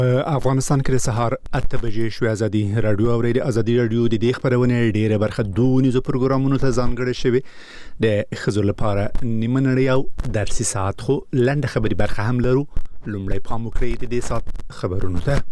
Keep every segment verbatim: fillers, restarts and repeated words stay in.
افغانستان کې د سهار اته بجې شوې ازادي رادیو او ریډیو ازادي رادیو د دې خبرونه ډیره برخه دونیزو پروګرامونو ته ځانګړې شوی د خزو لپاره نیمه نړۍ او درسي ساعت خو لنډه خبري برخه هم لرو. لومړی پام وکړئ د دې ساعت خبرونو ته.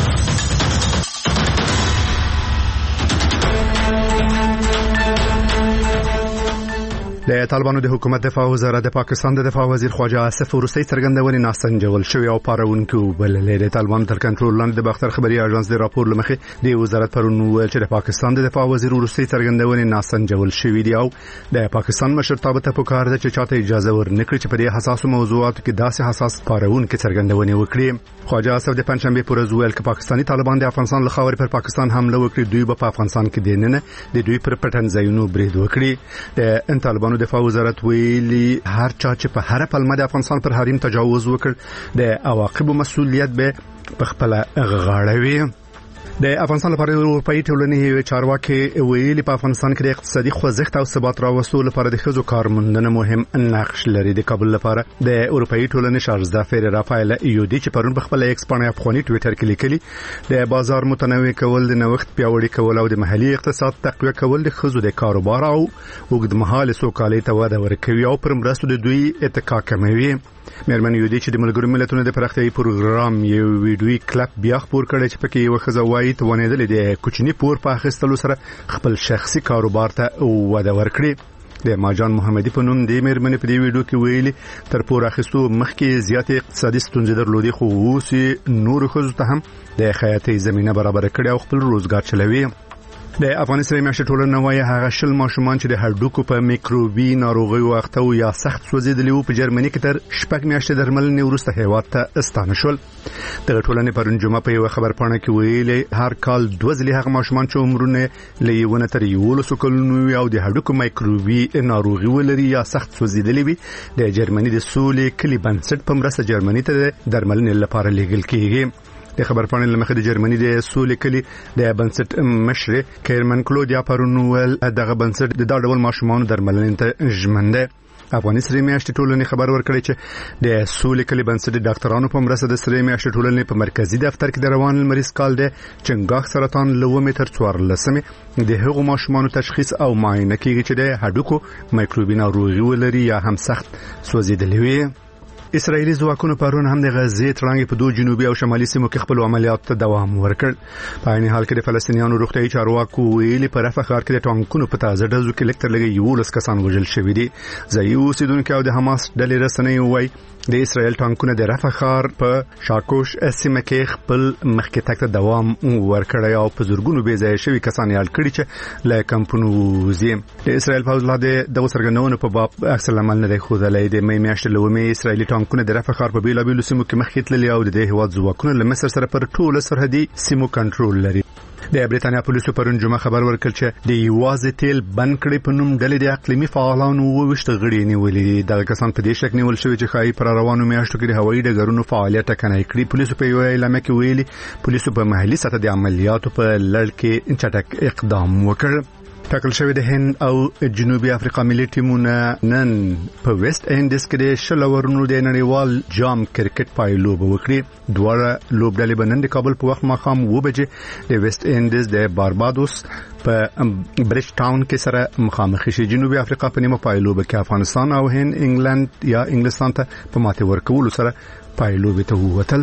د طالبانو د حکومت دفاع وزارت د پاکستان د دفاع وزیر خواجه آصف وروستي څرګندونې ناسنجول شوی او پارونکو بللې. د طالبانو تر کنټرول لاندې د باختر خبري اژانس د راپور لمخې د وزارت پرون ویل چې د پاکستان د دفاع وزیر وروستي څرګندونې ناسنجول شوی دی او د پاکستان مشرتابه ته پکار ده چې چاته اجازه ورنکړي چې په دې حساسو موضوعاتو کې داسې حساس پارونکو څرګندونې وکړي. خواجه آصف د پنځشنبه پر ورځ ویل چې پاکستاني طالبان د افغانستان له خاورې پر پاکستان حمله وکړي، دوی په افغانستان کې دیننه د دوی پر پټنځایونو برید وکړي. د طالبانو دفاع وزارت ویلي هر چا چې په هر پلمه د افغانستان پر حریم تجاوز وکړ د عواقبو مسؤلیت به په خپل غاړه. د افغانستان لپاره اروپאי ټولنې چارواکي ویلي په افغانستان کې د اقتصادي خوځښت او ثبات راوستلو لپاره د ښځو کارموندنه مهم نقش لري. د کابل لپاره د اروپאי ټولنې شارزدا فیر رافایل یودي چې پرون په خپل ایکس باندې افغاني ټوئیټر کې لیکلي د بازار متنوع کول، د نوښت پیاوړي کول او د محلي اقتصاد تقویه کول د ښځو د کاروبار او اوږدمهاله سوکالۍ ته وده ورکوي او پر مرستو د دوی اتکا کموي. مېرمن یودي چې د ملګرو ملتونو د پراختیايي پروګرام یو ویډیوي کلپ بیا خبر کړی چې پکې یو ښځه وایي توانېدلې د کوچني پور په اخیستلو سره خپل شخصي کاروبار ته وده ورکړي. د ماجان محمدي په نوم د مېرمنې په دې ویډیو کې ویلي تر پور اخیستو مخکې زیات اقتصادي ستونزې درلودي، خو اوس نور ښځو ته هم د خیاطۍ زمينه برابر کړي او خپل روزګار چلوي. د افغاني سره میاشتې ټولنه وايي هغه شل ماشومان چې د هډوکو په میکروبي ناروغیو اخته او یا سخت سوځېدلي وو په جرمني کې تر شپږ میاشتې درملنې وروسته هیواد ته استانه شول. د ټولنې پرون جمعه په یو خبرپاڼه کې ویلي هر کال دوه ځلې هغه ماشومان چې عمرونه له یو نه تر یولسو کلونو وي او د هډوکو میکروبي ناروغي ولري یا سخت سوځېدلي وي د جرمني د سولې کلی بنسټ په مرسته جرمني ته درملنې لپاره لیږل کیږي. د خبرپاڼې لمخې د جرمني د سولې کلی د بنسټ مشر کیرمن کلودیا پرونول دغه بنسټ د دا ډول ماشومان درملنې ته ژمنده. افغاني سره میاشتې ټولنې خبر ورکړی چې د سولې کلی بنسټ د ډاکټرانو په مرسته د سره میاشتې ټولنې په مرکزی دفتر کې د روان مریض کال د چنګاښ سرطان لومې تر څوارلسمې د هغو ماشومانو تشخیص او معاینه کیږي چې د هډوکو میکروبي ناروغي ولري یا هم سخت سوځېدلي وي. اسرائیلي ځواکونو پرون هم د غزې ترڅنګ په دوه جنوبي او شمالي سیمو کې خپل عملیات ته دوام ورکړ. په عین حال کې د فلسطینیانو روغتیايي چارواکو ویلي په رفح ښار کې د ټانکونو په تازه ډزو کې لکټر لګي یولس کسان وژل شوي دي. ځایي اوسیدونکو او د حماس ډلې رسنۍ وایي د اسرائیل ټانکونه د رفح ښار په شاکوش سیمه کې خپل مخکې تک ته دوام ورکړی او په زورګونو بې ځای شوي کسان یې کړي چې له کمپونو وځي. د اسرائیل پوځ لا د دغه څرګندونو په باب عکس العمل نه دی ښودلی. د مې میاشتې له ومې اسرائیلي ټانکونه د رفح ښار په بیلابیلو سیمو کې مخکې تللي او د دې هیواد ځواکونه له مصر سره پر ټولو سرحدي سیمو کنټرول لري. د بریتانیا پولیسو پرون جمعه خبر ورکړ چې د یوازې تیل بند کړي په نوم ډلې د اقلیمي فعالانو وویشت غړي نیولې. دغه کسان په دې شک نیول شوی چې خای پر روانو میاشتو کې د هوایي ډګرونو فعالیت ټکنۍ کړي. پولیسو په یو اعلامیه کې ویلي پولیسو په محلي سطح د عملیاتو په لړ کې چټک اقدام وکړ. ټاکل شوی د هند او جنوبي افریقا ملي ټیمونه نن په ویسټ انډیز کې د شل اورونو د نړیوال جام کرکټ پایلوب وکړي. دواړه لوبډلې به نن د کابل په وخت ماښام اوه بجې د ویسټ انډیز د باربادوس په برش ټاون کې سره مخامخ شي. جنوبي افریقا په نیمه پایلوب کې افغانستان او هند انګلند یا انګلستان ته په ماتې ورکولو سره پایلوب ته ووتل.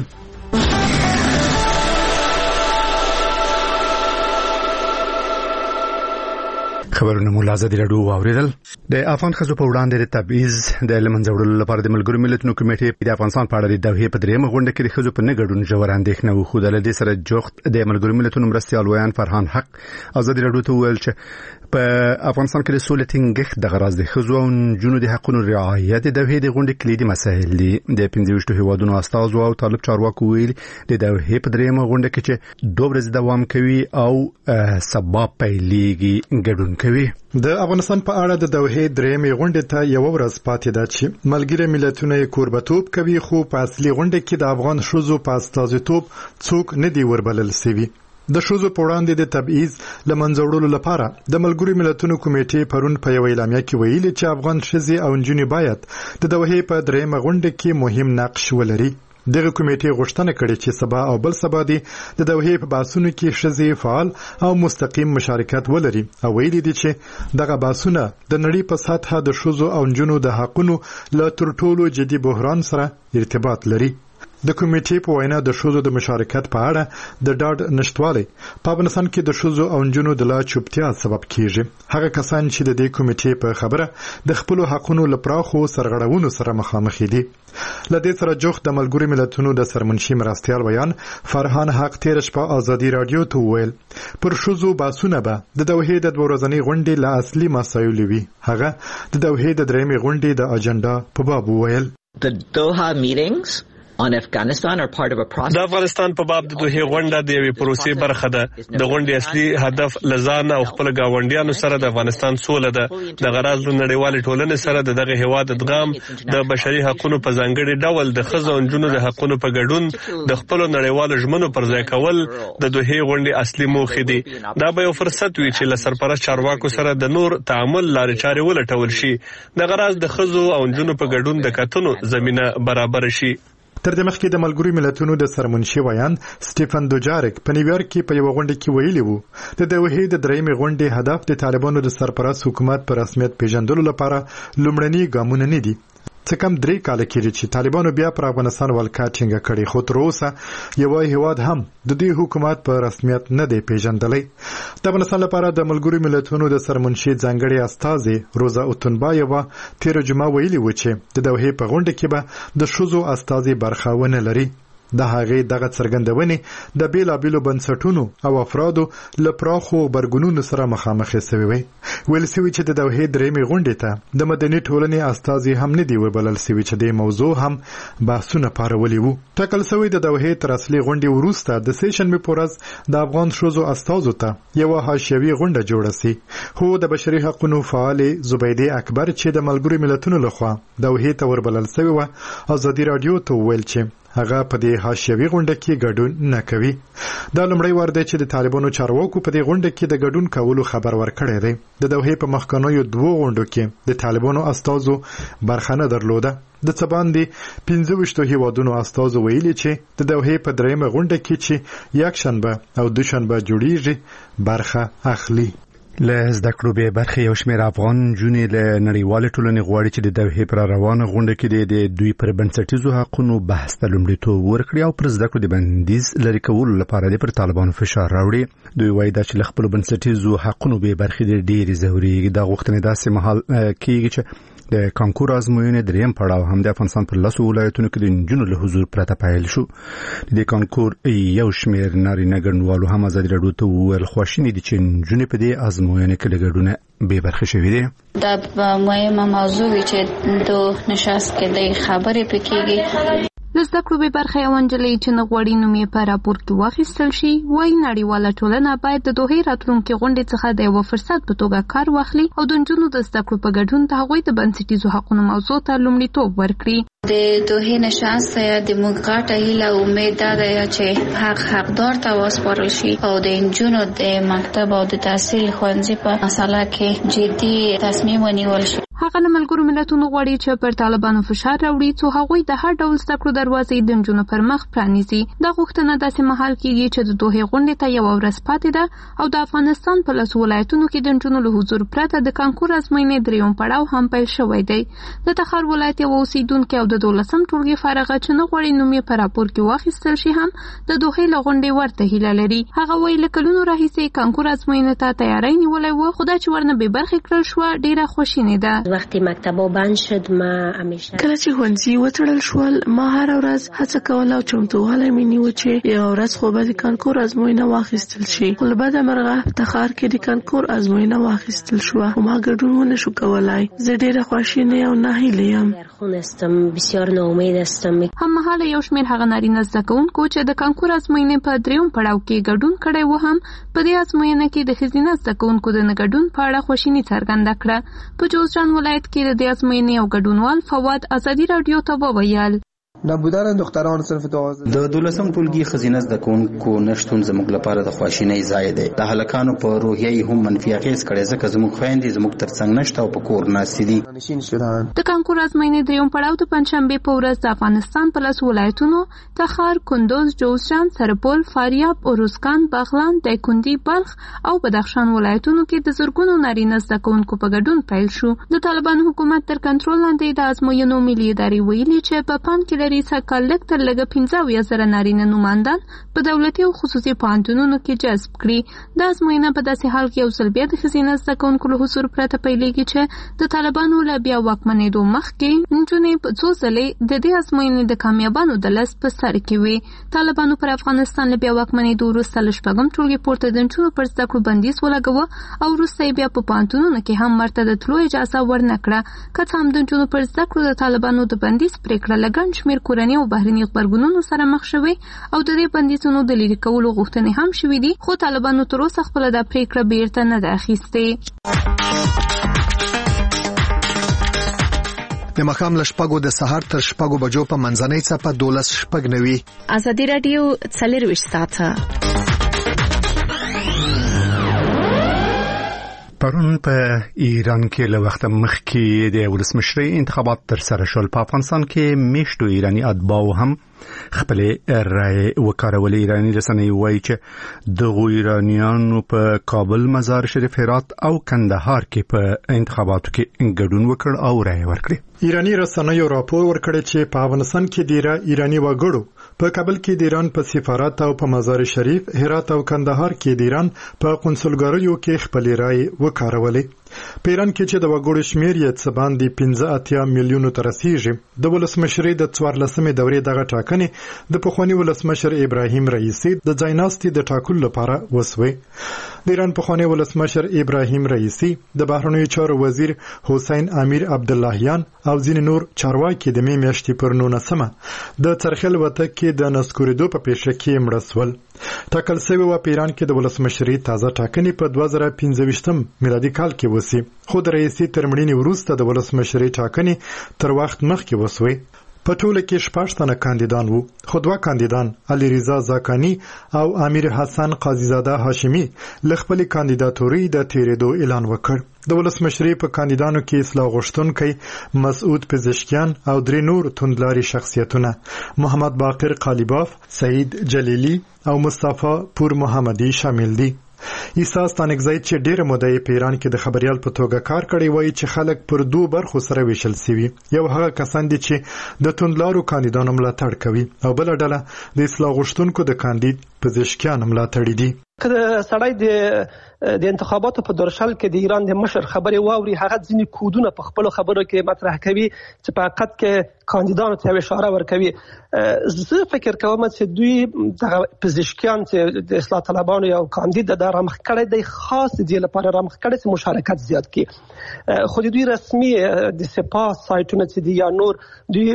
خبرونه مو لازم راډیو واوریدل. د افغان خزو په وړاندې د تبعیض د لمنځه وړلو لپاره د ملګرو ملتونو کمیټې د افغانستان په اړه د دوحې په درېمه غونډه کې د خزو په نګړون جوړ اندېښنه وښودله. د سره جوخت د ملګرو ملتونو مرستيال ویان فرحان حق ازادي راډیو ته ویل چې په افغانستان کې د سولې ټینګښت د غرض د خزو او جنونو د حقوقو رعایت د دوحې د غونډې کلیدي مسایل دي. د پنځه ویشت هیوادونو استازو او طالب چارواکو ویل د دوحې په درېمه غونډه کې چې دوه ورځې دوام کوي او سبا پیلېږي ګډون کوي. د افغانستان په اړه د دوحې درېمې غونډې ته یو ورځ پاتې ده چې ملګری ملتونه کوربتوب کوي، خو په اصلي غونډه کې د افغان شوزو په استازیتوب څوک نه دی وربلل شوی. د شوزو په وړاندې د تبعیض لمنځه وړلو لپاره د ملګرو ملتونو کمیټې پرون په یو اعلامیه کې ویلي چې افغان ښځې او نجونې باید د دوحې په درېمه غونډه کې مهم نقش ولري. دغه کمیټې غوښتنه کړې چې سبا او بل سبا دی د دوحې په بحثونو کې ښځې فعال او مستقیم مشارکت ولري او ویلي دي چې دغه بحثونه د نړۍ په سطحه د ښځو او نجونو د حقونو له تر ټولو جدي بحران سره ارتباط لري. د کمیټې په وینا د ښځو د مشارکت په اړه د ډاډ نشټوالی په افغانستان کې د ښځو او نجونو د لا چوپتیا سبب کیږي. هغه کسان چې د دې کمیټې په خبره د خپل حقونو لپاره خو سرغړونو سره مخامخ دي. لدې سره جوخ د ملګرو ملتونو د سرمنشي مرستيال بیان فرحان حق تیر شپه ازادي رادیو ته ویل پر ښځو باسونه به د دوحې د دوه ورځنۍ غونډې له اصلي مسایلو وي. هغه د دوحې د درېمې غونډې د اجنډا په باب ویل The Doha meetings on Afghanistan are part of a process. د افغانستان په باب د دوحې غونډه د یوې پروسې برخه ده. د غونډې اصلي هدف لزان او خپل گاونډیانو سره د افغانستان سوله ده. د غراض له نړیوال ټولنې سره د دغه هیواد ادغام د بشري حقوقو په ځانګړي ډول د ښځو او نجونو د حقوقو په ګډون د خپل نړیوال ژمنو پر ځای کول د دوحې غونډې اصلي موخه دي. دا به یو فرصت وي چې له سرپرست چارواکو سره د نور تعامل لارې چارې ولټول شي. د غراض د ښځو او نجونو په ګډون د کتنو زمينه برابر شي. تر دې مخکې د ملګرو ملتونو د سرمنشي ویان سټيفن دوجارک په نیویارک کې په یو غونډه کې ویلي وو د دوحې د درېمې غونډې هدف د طالبانو د سرپرست حکومت پر رسمیت پیژندلو لپاره لومړني ګامونه نه دي. څه کم درې کال کېږي چې طالبانو بیا پر افغانستان ولکه ټینګه کړې خو تر اوسه یو هیواد هم د دې حکومت په رسمیت نه دی پیژندلی. د افغانستان لپاره د ملګرو ملتونو د سرمنشي ځانګړي استازي روزا اوتنبایوا تیر جمعه ویلي و چې د دوحې په غونډه کې به د ښځو استازي برخه ونه لري. د هغې دغه څرګندونې د بیلابیلو بنسټونو او افرادو له پراخو غبرګونونو سره مخامخ شوي وي. ویل شوي چې د دوحې درېمې غونډې ته د مدني ټولنې استازي هم نه دی وبلل شوي چې د موضوع هم بحثونه پارولي وو. ټاکل شوی د دوحې تر اصلي غونډې وروسته د سه شنبې په ورځ د افغان ښځو استازو ته یو حاشیوي غونډه جوړه شي. خو د بشري حقوقو فعال زبیده اکبر چې د ملګرو ملتونو لخوا دوحې ته وربلل شوی و ازادي رادیو ته ویل چې هغه په دې حاشیوي غونډه کې ګډون نه کوي. دا لومړی وار دی چې د طالبانو چارواکو په دې غونډه کې د ګډون کولو خبر ورکړی دی. د دوحې په مخکنیو دوه غونډو کې د طالبانو استازو برخه نه درلوده. د څه باندې پنځه ویشت هیوادونو استازو ویلي چې د دوحې په درېمه غونډه کې چې یک شنبه او دوشنبه جوړیږي برخه اخلي. له زده کړو به برخه یو شمېر افغان جونې له نړیوال ټولنې غواړي چې د دوحې پر روانه غونډه کې د دوی پر بنسټیزو حقوقو بحث ته لومړیتوب ورکړي او پر زده کړو د بندیز لري کولو لپاره د پر طالبانو فشار راوړي. دوی وایي دا چې له خپل بنسټیزو حقوقو به برخه د ډېری ضروري د غوښتنې داسې مهال کېږي چې د کانکور ازموینې دریم پړاو هم د افغانستان پر لاسو ولایتونو کې د نجونو له حضور پرته پیل شو. د کانکور یو شمېر نارینه ګډونوالو هم ازادي رادیو ته وویل خواشیني دي چې نجونې په دې ازموینې کې له ګډونه بې برخې شوي دي. دا مهمه موضوع چې د نشست کې د خبرې پکېږي. د زده کړو به برخه یو نجلۍ چې نه غواړي نوم یې په راپور کې واخیستل شي وایي نړیواله ټولنه باید د دوحې راتلونکي غونډې څخه د یو فرصت په توګه کار واخلي او د نجونو د زده کړو په ګډون د هغوی د بنسټیزو حقوقو موضوع ته لومړیتوب ورکړي. د دوحې نشست د موږ غاټه هیله امید ده چې حق حقدار ته وسپارل شي او د نجونو د مکتب او د تحصیل ښوونځي په مسله کې جدي تصمیم ونیول شي. هغه له ملګرو ملتونو غواړي چې پر طالبانو فشار راوړي څو هغوی د هر ډول زده کړو دروازې د نجونو پر مخ پرانیزي. دا غوښتنه داسې مهال کېږي چې د دوحې غونډې ته یوه ورځ پاتې ده او د افغانستان په لسو ولایتونو کې د نجونو له حضور پرته د کانکور ازموینې درېیم پړاو هم پیل شوی دی. د تخار ولایت یوه اوسېدونکې او د دولسم ټولګي فارغه چې نه غواړي نوم یې په راپور کې واخیستل شي هم د دوحې له غونډې ورته هیله لري. هغه وایي له کلونو راهیسې کانکور ازموینې ته تیاری نیولی و خو دا چې ورنه بې برخې کړل شوه ډېره خواشینې ده. وقتی مکتبا بند شد ما همیشه کله چې ښوونځي وتړل شول ما هر ورځ هڅه کوله او چمتووالی مې نیوه چې یوه ورځ خو به د کانکور ازموینه واخیستل شي. خو له بده مرغه په تخار کې د کانکور ازموینه واخیستل شوه خو ما ګډون ونه شو کولی. زه ډېره خواشینې او ناهیلې یم. بسیار ناامید هستم. هممهاله یو شمېر هغه نارینه زده کوونکو چې د کانکور ازموینې په درېیم پړاو کې ګډون کړی و هم په دې ازموینه کې د ښځینه زده کوونکو د نه ګډون په اړه خواشیني څرګنده کړه. په جوزجان ولایت کې د دې ازموینې یو ګډونوال فواد ازادي راډیو ته وویل نبودن دختران صنف دوازده د دولسم ټولګي خزینه زده کوونکو نشټون زموږ لپاره د خواشینۍ ځای دی. د هلکانو په روحیه هم منفي اغېز کړی ځکه زموږ خویندې زموږ ترڅنګ نشته او په کور ناستې دي. د کانکور ازموینې درېیم پړاو د پنجشنبې په ورځ د افغانستان په لس ولایتونو تخار، کندوز، جوزجان، سرپل، فاریاب، اروزګان، بغلان، دایکنډي، بلخ او بدخشان ولایتونو کې د زرګونو نارینه زده کوونکو په ګډون پیل شو. د طالبانو حکومت تر کنټرول لاندې د ازموینو ملي ادارې ویلي چې په پام کې لري سږکال لږ تر لږه پنځه اویا زره نارینه نوماندان په دولتي او خصوصي پوهنتونونو کې جذب کړي. دا ازموینه په داسې حال کې یو ځل بیا د ښځینه زده کوونکو له حضور پرته پیلېږي چې د طالبانو له بیا واکمنېدو مخکې نجونې په څو ځلې د دې ازموینې د کامیابانو د لس په سر کې وي. طالبانو پر افغانستان له بیا واکمنېدو وروسته له شپږم ټولګي پورته د نجونو پر زده کړو بندیز ولګاوه او وروسته یې بیا په پوهنتونونو کې هم ورته د تلو اجازه ورنه کړه. که څه هم د نجونو پر زده کړو د طالبانو د بندیز پرېکړه له ګڼ شمېر کورني او بهرني غبرګونونو سره مخ شوې او د دې بندیزونو د لرې کولو غوښتنې هم شوې دي، خو طالبانو تر اوسه خپله دا پرېکړه بیرته نه ده اخیستې. د ماښام له شپږو د سهار تر شپږو بجو په منځنۍ څپه دولس شپږ نوي. ازادي راډیو څلرویشت ساعته. پرون په ایران کې له وخت مخکې د ولسمشرۍ انتخابات تر سره شول. په افغانستان کې میشتو ایرانی اتباو هم خپل رائے وکړولې. ایرانی رسنۍ وایي چې د ایرانیانو په کابل، مزار شریف، هرات او کندهار کې په انتخاباتو کې ګډون وکړ او رائے ورکړه. ایرانی رسنیو راپور ورکړی چې په افغانستان کې ډیره ایرانی وګړو په کابل کې د ایران په سفارت او په مزار شریف، هرات او کندهار کې د ایران په قونسلګریو کې خپل رائے وکړولې. په ایران کې چې د وګړو شمیر یې څه باندې پنځه اتیا میلیونو ته رسیږي. د ولسمشرۍ د څوارلسمې دورې دغه ټاکنې د پخواني ولسمشر ابراهیم رئیسي د ځایناستي د ټاکلو لپاره وسوي. د ایران پخواني ولسمشر ابراهیم رئیسي، د بهرنیو چارو وزیر حسین امیر عبداللهیان او ځینې نور چارواکي د مې میاشتې پر نولسمه د څرخل وته کې د نسکورېدو په پیښه کې مړه شول. ټاکل شوی و په ایران کې د ولسمشرۍ تازه ټاکنې په دوه زره پنځه ویشتم میلادي کال کې وسی، خو د رئیسي تر مړینې وروسته د ولسمشرۍ ټاکنې تر وخت مخکې وسوي. په ټوله کې شپږ تنه کاندیدان وو، خو دوه کاندیدان علي رضا زاکانی او امیر حسن قاضیزاده هاشمی له خپلې کاندیداتورۍ د تیرېدو اعلان وکړ. د ولسمشرۍ په کاندیدانو کې اصلاح غوښتونکی مسعود پزشکیان او درې نور توندلاري شخصیتونه محمد باقر قالیباف، سعید جلیلی او مصطفی پور محمدي شامل دي. عیسی ستانکزی چې ډېر موده په ایران کې د خبريال په توګه کار کړی وایي چې خلک پر دوه برخو سره ویشل سوي. یو هغه کسان دي چې د توندلارو کاندیدانو ملاتړ کوي او بل ډله د اصلاح غوښتونکو د کاندید پزشکیان ملاتړي دي. که سړی د د انتخاباتو په درشل کې د ایران د مشر خبرې واوري، هغه ځینې کودونه په خپل خبرو کې مطرح کوي چې په حقیقت کې کاندیدانو ته اشاره ورکوي. زه فکر کوم چې دوی د پزشکیان چې د اصلاح طلبانو یو کاندید د رامخ کړی دی، خاص دی لپاره رامخ کړی چې مشارکت زیات کړي. خو دوی رسمي د سپاه سایټونه چې دی یا نور دوی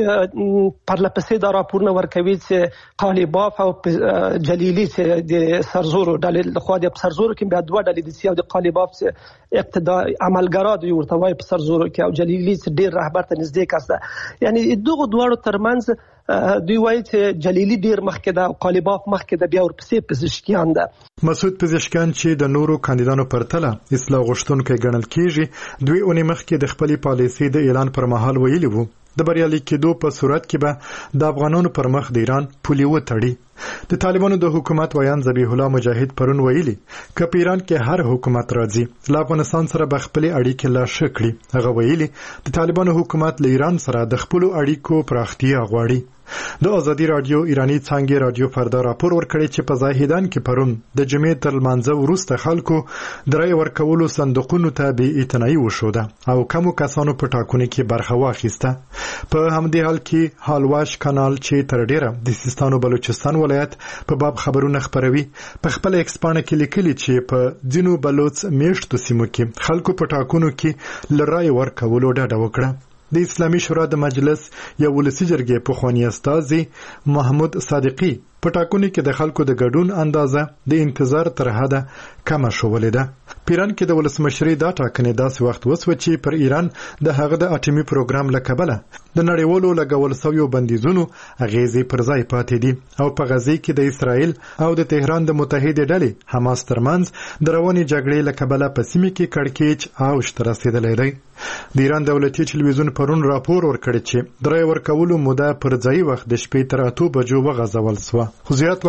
پرلپسې دا راپورونه ورکوي چې قالیباف او جلیلی چې د سرزورو ډلې خو د سرزورو کې بیا دوه ډلې دي چې د قالیباف چې ابتدا عملګرا دوی ورته وایي په سرزورو کې او جلیلی چې ډېر رهبر ته نږدې کس ده. یعنی دغه دواړو ترمنځ دوی وایي چې جلیلی ډېر مخکې ده او قالیباف مخکې ده، بیا ورپسې پزشکیان ده. مسعود پزشکیان چې د نورو کاندیدانو پرتله اصلاح غوښتونکي ګڼل کیږي، دوی اونۍ مخکې د خپلې پالیسۍ د اعلان پر مهال ویلي وو د بریالي کېدو په صورت کې به د افغانانو پر مخ د ایران پولې وتړي. د طالبانو د حکومت ویان ذبیح الله مجاهد پرون ویلي که په ایران کې هر حکومت راځي له افغانستان سره به خپلې اړیکې لا ښه کړي. هغه ویلي د طالبانو حکومت له ایران سره د خپلو اړیکو پراختیا غواړي. د ازادي رادیو ایرانی څانګې رادیو فردا راپور ورکړی چې په زاهدان کې پرون د جمعې تر لمانځه وروسته خلکو د رای ورکولو صندوقونو ته بې اعتنایي وښوده او کمو کسانو په ټاکنو کې برخه واخیسته. په همدې حال کې حالواش کانال چې تر ډیره د سیستان او بلوچستان ولایت په باب خبرونه خبروي، په خپل ایکس پاڼه کې لیکلي چې په ځینو بلوچ میشتو سیمو کې خلکو په ټاکنو کې له رای ورکولو ډډه وکړه. د اسلامي شورا د مجلس یو ولسي جرګې پخوانی استازي محمود صادقي په ټاکنو کې د خلکو د ګډون اندازه د انتظار تر حده کم شولې ده. پیران کې د ولسمشرۍ دا ټاکنې داسې وخت وسوه چې پر ایران د هغه د اټومي پروګرام له کبله د نړیوالو لګول شویو بندیزونو اغیزې پر ځای پاتې دي او په غزه کې د اسرائیل او د تهران د متحده ډلې حماس ترمنځ د روانې جګړې له کبله په سیمه کې کړکېچ اوج ته رسیدلی دی. د ایران دولتي ټلویزیون پرون راپور ورکړی چې د رای ورکولو موده پر ځای وخت د شپې تر اته بجو وغځول شوه. خو زیات